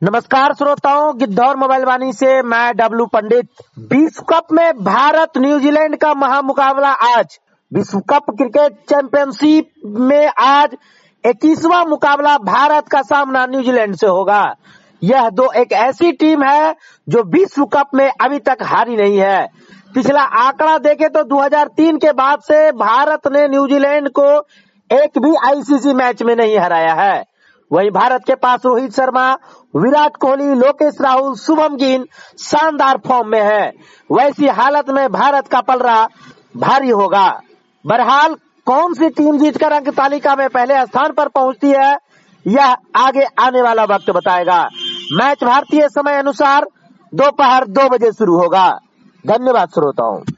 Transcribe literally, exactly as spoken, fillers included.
नमस्कार श्रोताओं, गिद्धौर मोबाइल वाणी से मैं डब्लू पंडित। विश्व कप में भारत न्यूजीलैंड का महामुकाबला आज। विश्व कप क्रिकेट चैंपियनशिप में आज इक्कीसवां मुकाबला भारत का सामना न्यूजीलैंड से होगा। यह दो एक ऐसी टीम है जो विश्व कप में अभी तक हारी नहीं है। पिछला आंकड़ा देखें तो दो हज़ार तीन के बाद से भारत ने न्यूजीलैंड को एक भी आईसीसी मैच में नहीं हराया है। वहीं भारत के पास रोहित शर्मा, विराट कोहली, लोकेश राहुल, शुभम गिल शानदार फॉर्म में है। वैसी हालत में भारत का पलड़ा भारी होगा। बहरहाल कौन सी टीम जीतकर अंक तालिका में पहले स्थान पर पहुंचती है, यह आगे आने वाला वक्त बताएगा। मैच भारतीय समय अनुसार दोपहर दो बजे शुरू होगा। धन्यवाद श्रोताओं।